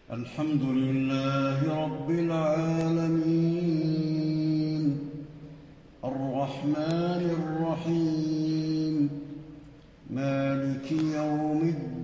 الحمد لله رب العالمين الرحمن الرحيم مالك يوم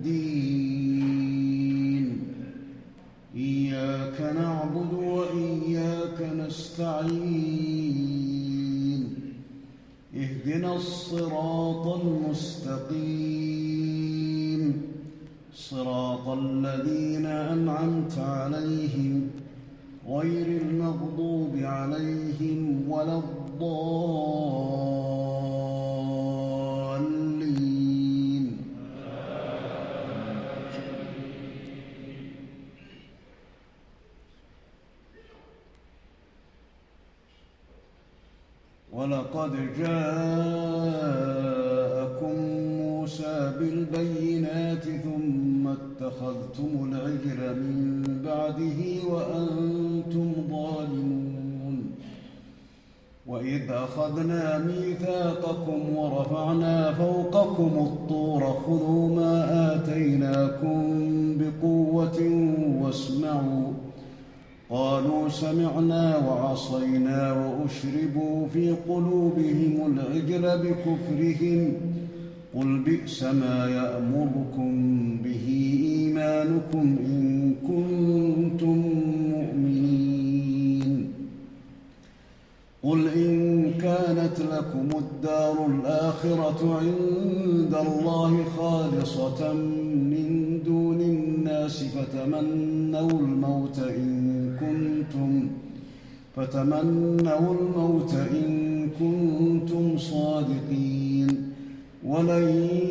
الدين إياك نعبد وإياك نستعين اهدنا الصراط المستقيم صراط الذين أنعمت عليهم غير المغضوب عليهم ولا الضالين. ولقد جاءكم موسى بالبينات ثم اتخذتم العجل من بعده وأنتم ظالمون. وإذ أخذنا ميثاقكم ورفعنا فوقكم الطور خذوا ما آتيناكم بقوة واسمعوا قالوا سمعنا وعصينا وأشربوا في قلوبهم العجل بكفرهم قل بئس ما يأمركم به إيمانكم إن كنتم مؤمنين. قل إن كانت لكم الدار الآخرة عند الله خالصة من دون الناس فتمنوا الموت إن كنتم صادقين ولن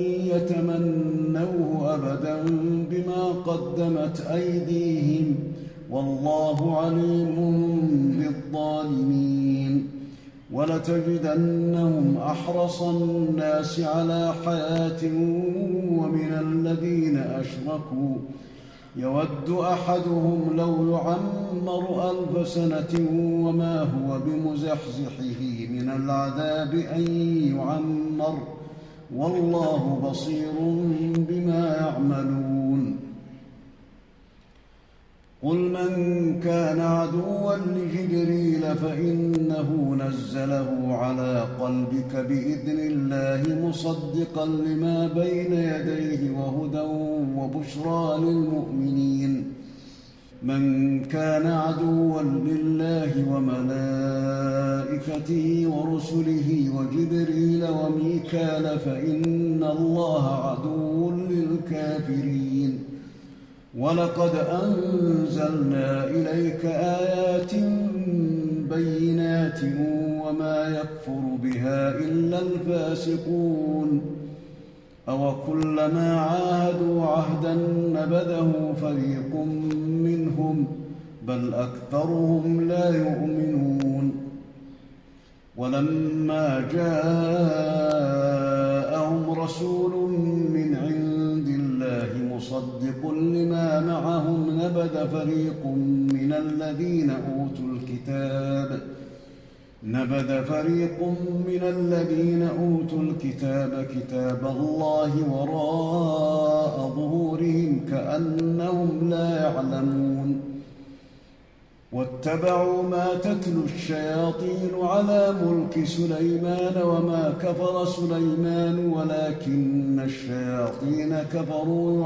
يتمنوه أبدا بما قدمت أيديهم والله عليم بالظالمين. ولتجدنهم أحرص الناس على حياة ومن الذين أشركوا يود أحدهم لو يعمر 1000 سنة وما هو بمزحزحه من العذاب أن يعمر والله بصير بما يعملون. قل من كان عدوا لجبريل فإنه نزله على قلبك بإذن الله مصدقا لما بين يديه وهدى وبشرى للمؤمنين. من كان عدوا لله وملائكته ورسله وجبريل وميكال فإن الله عدو للكافرين. ولقد أنزلنا إليك آيات بينات وما يكفر بها إلا الفاسقون. أوكلما عاهدوا عهدا نبذه فريق منهم بل أكثرهم لا يؤمنون. ولما جاءهم رسول من عند الله مصدق لما معهم نبذ فريق من الذين أوتوا الكتاب كتاب الله وراء ظهورهم كأنهم لا يعلمون. واتبعوا ما تتلو الشياطين على ملك سليمان وما كفر سليمان ولكن الشياطين كفروا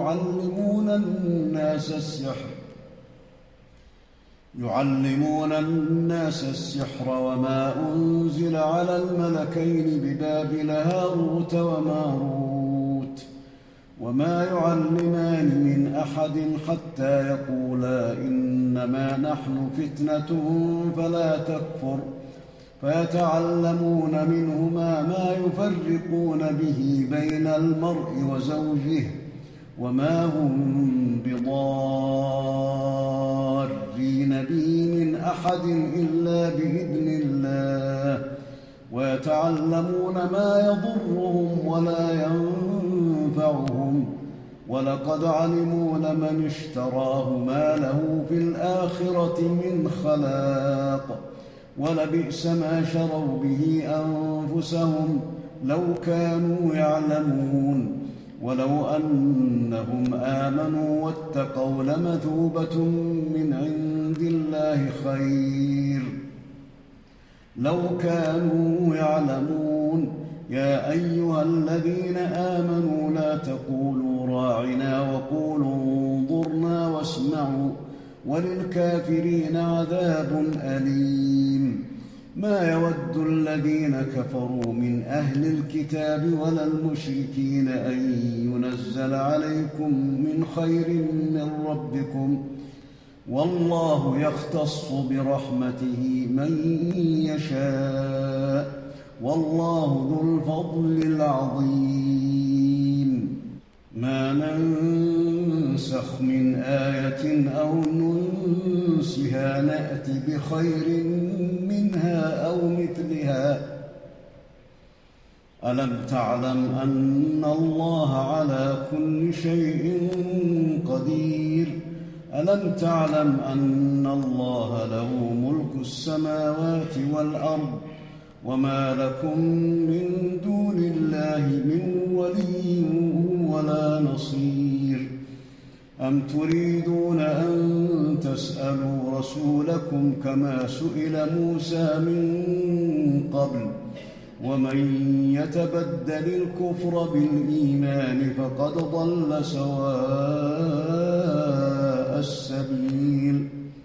يعلمون الناس السحر وما أنزل على الملكين ببابل هاروت وماروت وما يعلمان من أحد حتى يقولا إنما نحن فتنة فلا تكفر فيتعلمون منهما ما يفرقون به بين المرء وزوجه وما هم بضارين به من أحد إلا بإذن الله ويتعلمون ما يضرهم ولا ينفعهم ولقد علموا لمن اشتراه ما له في الآخرة من خلاق ولبئس ما شروا به أنفسهم لو كانوا يعلمون. ولو أنهم آمنوا واتقوا لمثوبة من عند الله خير لو كانوا يعلمون. يا أيها الذين آمنوا لا تقولوا راعنا وقولوا انظرنا واسمعوا وللكافرين عذاب أليم. ما يود الذين كفروا من أهل الكتاب ولا المشركين أن ينزل عليكم من خير من ربكم، والله يختص برحمته من يشاء، والله ذو الفضل العظيم. ما ننسخ من آية أو ننسها نأت بخير منها أو مثلها. ألم تعلم أن الله على كل شيء قدير؟ ألم تعلم أن الله له ملك السماوات والأرض وما لكم من دون الله من ولي ولا نصير؟ أم تريدون أن تسألوا رسولكم كما سئل موسى من قبل؟ ومن يتبدل الكفر بالإيمان فقد ضل سواء السبيل.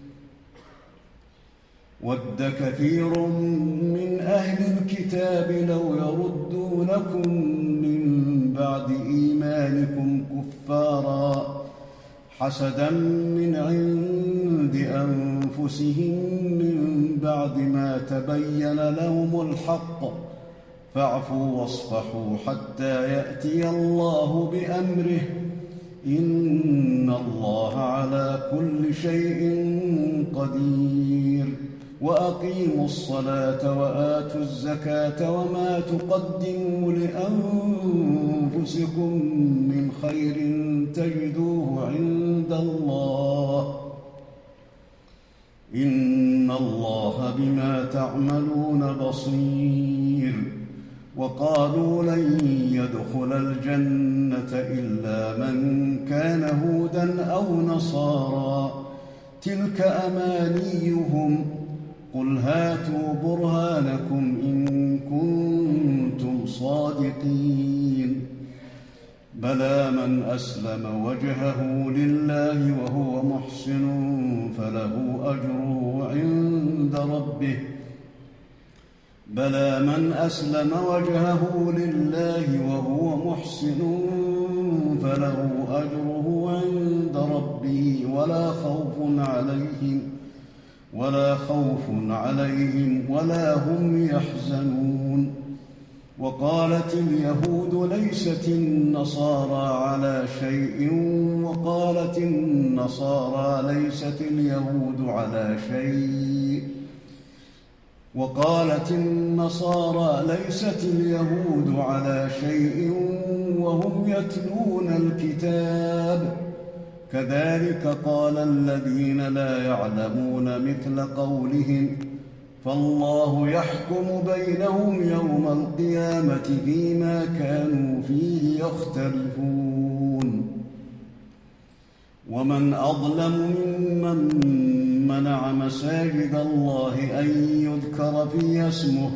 ود كثير من أهل الكتاب لو يردونكم من بعد إيمانكم كفارا حسدا من عند أنفسهم من بعد ما تبين لهم الحق، فاعفوا واصفحوا حتى يأتي الله بأمره، إن الله على كل شيء قدير. وأقيموا الصلاة وآتوا الزكاة وما تقدموا لأنفسكم من خير تجدوه عند الله، إن الله بما تعملون بصير. وقالوا لن يدخل الجنة إلا من كان هودا أو نصارى، تلك أمانيهم، قل هاتوا برهانكم إن كنتم صادقين. بلى من أسلم وجهه لله وهو محسن فله أجره عند ربه بلى من أسلم وجهه لله وهو محسن فله أجره عند ربه ولا خوف عليهم ولا هم يحزنون. وقالت اليهود ليست النصارى على شيء وقالت النصارى ليست اليهود على شيء وهم يتلون الكتاب، كذلك قال الذين لا يعلمون مثل قولهم، فالله يحكم بينهم يوم القيامة فيما كانوا فيه يختلفون. ومن أظلم ممن منع مساجد الله أن يذكر فيها اسمه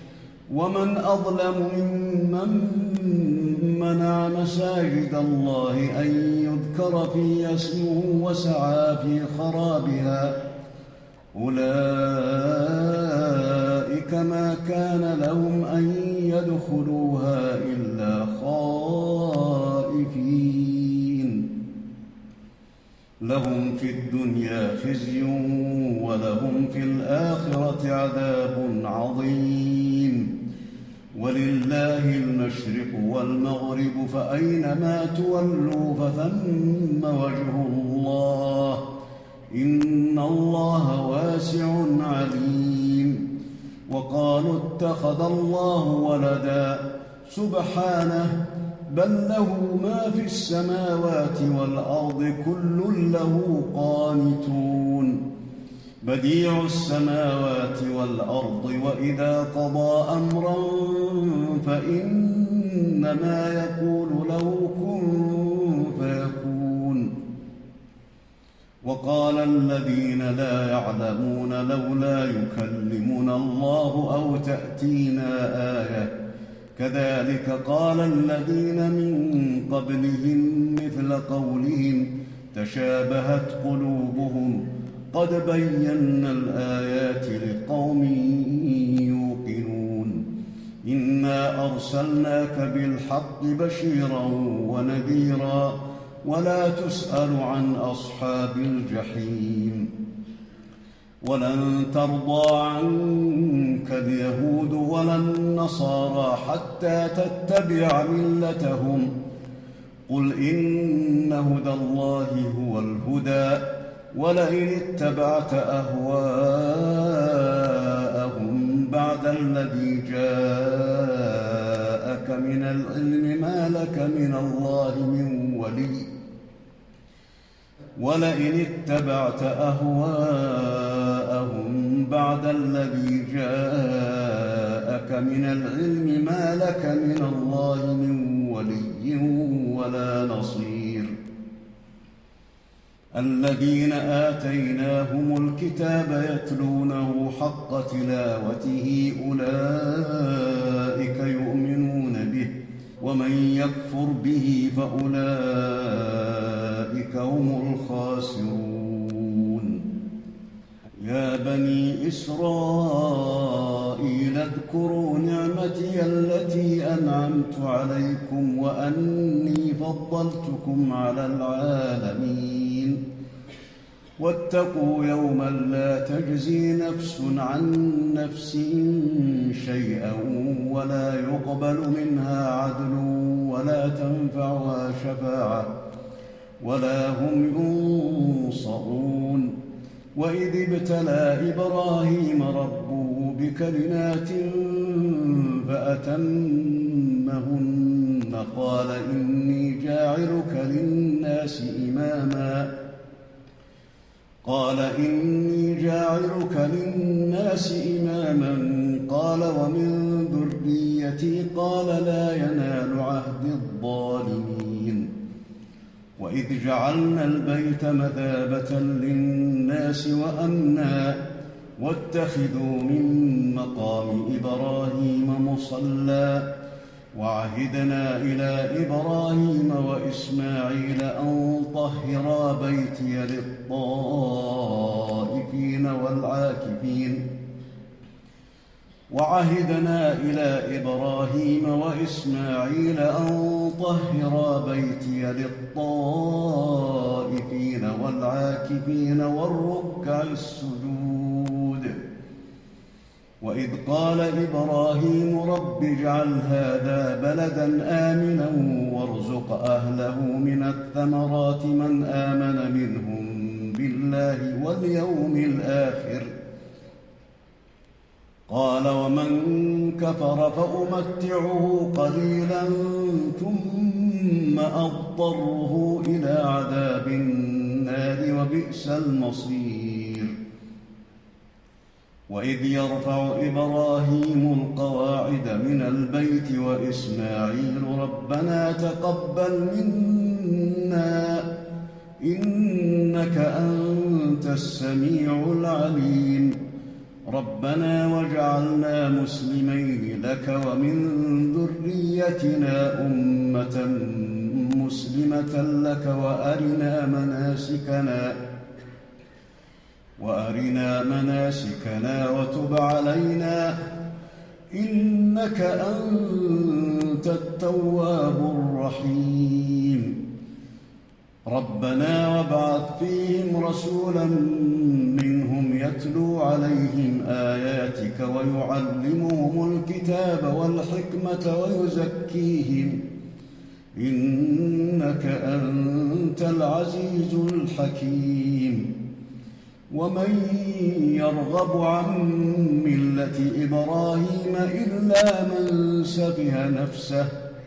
وسعى في خرابها، أولئك ما كان لهم أن يدخلوها إلا خائفين، لهم في الدنيا خزي ولهم في الآخرة عذاب عظيم. ولله المشرق والمغرب فأينما تولوا فثم وجه الله، إن الله واسع عليم. وقالوا اتخذ الله ولدا، سبحانه، بل له ما في السماوات والأرض كل له قانتون، بديع السماوات والأرض، وإذا قضى أمرا فإنما إنما يقول له كن فيكون. وقال الذين لا يعلمون لولا يكلمنا الله أو تأتينا آية كذلك قال الذين من قبلهم مثل قولهم تشابهت قلوبهم قد بينا الآيات لقوم يوقنون. إنا أرسلناك بالحق بشيرا ونذيرا ولا تسأل عن أصحاب الجحيم. ولن ترضى عنك اليهود ولا النصارى حتى تتبع ملتهم قل إن هدى الله هو الهدى ولئن اتبعت أهواءهم بعد الذي جاءك من العلم ما لك من الله من ولي ولئن اتبعت أهواءهم بعد الذي جاءك من العلم ما لك من الله من ولي ولا نصير. الذين آتيناهم الكتاب يتلونه حق تلاوته أولئك يؤمنون به ومن يكفر به فأولئك هم الخاسرون. يا بني إسرائيل اذكروا نعمتي التي أنعمت عليكم وأني فضلتكم على العالمين. واتقوا يوما لا تجزي نفس عن نفس شيئا ولا يقبل منها عدل ولا تنفعها شفاعة ولا هم ينصرون. وإذ ابتلى إبراهيم ربه بكلمات فأتمهن قال إني جاعلك للناس إماما قال ومن ذريتي قال لا ينال عهد الظالمين. وإذ جعلنا البيت مثابة للناس وأمنا واتخذوا من مقام إبراهيم مصلى وعهدنا إلى إبراهيم وإسماعيل أن طهرا بيتي للطائفين والعاكفين والركع السجود. وإذ قال إبراهيم رب اجعل هذا بلدا آمنا وارزق أهله من الثمرات من آمن منهم بالله واليوم الآخر قال ومن كفر فأمتعه قليلا ثم أضطره إلى عذاب النار وبئس المصير. وإذ يرفع إبراهيم القواعد من البيت وإسماعيل ربنا تقبل منا إنك أنت السميع العليم ربنا واجعلنا مسلمين لك ومن ذريتنا أمة مسلمة لك وأرنا مناسكنا وتب علينا إنك أنت التواب الرحيم. ربنا وابعث فيهم رسولا منهم يتلو عليهم آياتك ويعلمهم الكتاب والحكمة ويزكيهم إنك أنت العزيز الحكيم. ومن يرغب عن ملة إبراهيم إلا من سفه نفسه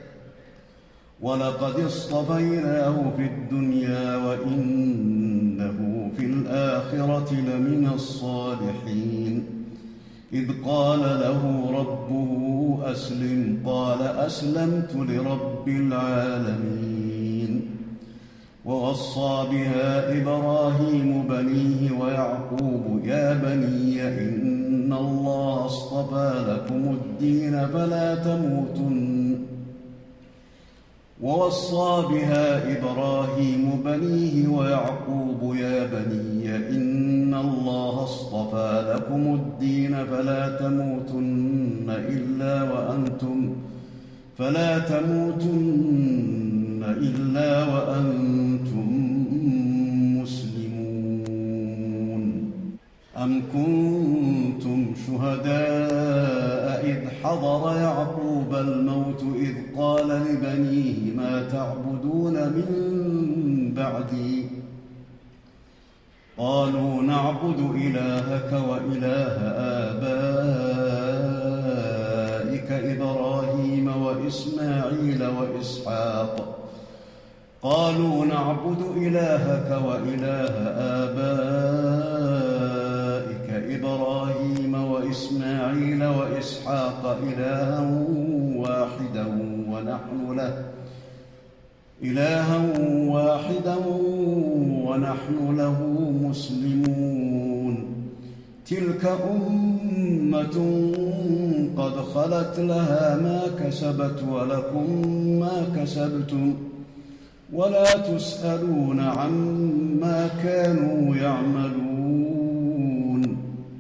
ولقد اصطفيناه في الدنيا وإنه في الآخرة لمن الصالحين إذ قال له ربه أسلم قال أسلمت لرب العالمين ووصى بها إبراهيم بنيه ويعقوب يا بني إن الله اصطفى لكم الدين فلا تموتن ووصى بها إبراهيم بنيه ويعقوب يا بني إن الله اصطفى لكم الدين فلا تموتن إلا وأنتم مسلمون أم كنتم شهداء إذ حضر يعقوب الموت إذ قال لبنيه ما تعبدون من بعدي قالوا نعبد إلهك وإله آبائك إبراهيم وإسماعيل وإسحاق قالوا نعبد إلهك وإله آبائك إبراهيم وإسماعيل وإسحاق إلها واحدا ونحن له مسلمون تلك أمة قد خلت لها ما كسبت ولكم ما كسبتم ولا تسألون عما كانوا يعملون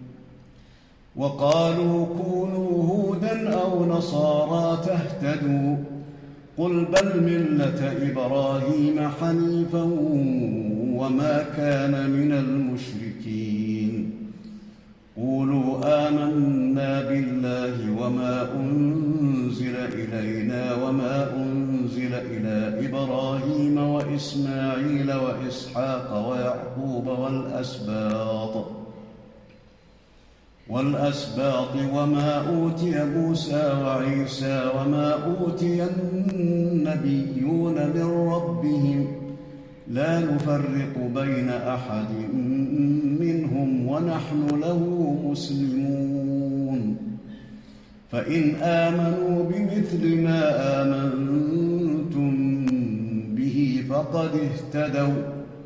وقالوا كونوا هودا أو نصارى تهتدوا قل بل ملة إبراهيم حنيفا وما كان من المشركين قولوا آمنا بالله وما أنزل إلينا وما أنزل إلى إبراهيم وإسماعيل وإسحاق ويعقوب والأسباط وما أوتي موسى وعيسى وما أوتي النبيون من ربهم لا نفرق بين أحد منهم ونحن له مسلمون فإن آمنوا بمثل ما آمنتم به فقد اهتدوا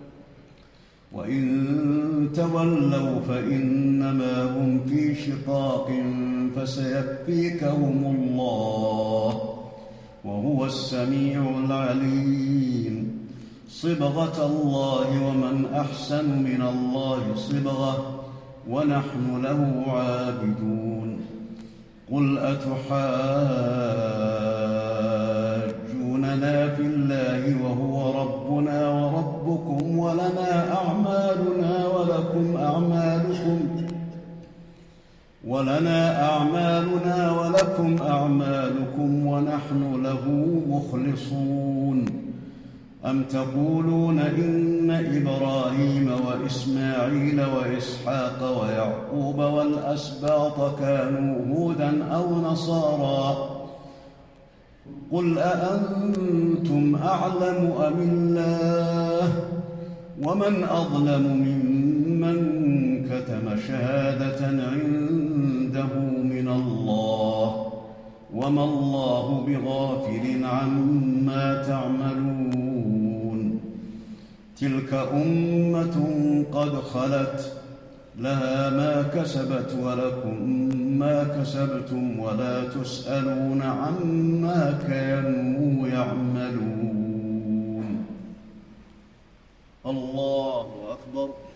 وإن تولوا فإنما هم في شقاق فسيكفيكهم الله وهو السميع العليم صبغة الله ومن أحسن من الله صبغة ونحن له عابدون قل أتحاجوننا في الله وهو ربنا وربكم ولنا أعمالنا ولكم أعمالكم ونحن له مخلصون أم تقولون إن إبراهيم وإسماعيل وإسحاق ويعقوب والأسباط كانوا هودا أو نصارى قل أأنتم أعلم أم الله ومن أظلم ممن كتم شهادة عنده من الله وما الله بغافل عما تعملون تلك أمة قد خلت لها ما كسبت ولكم ما كسبتم ولا تسألون عما كانوا يعملون الله أكبر.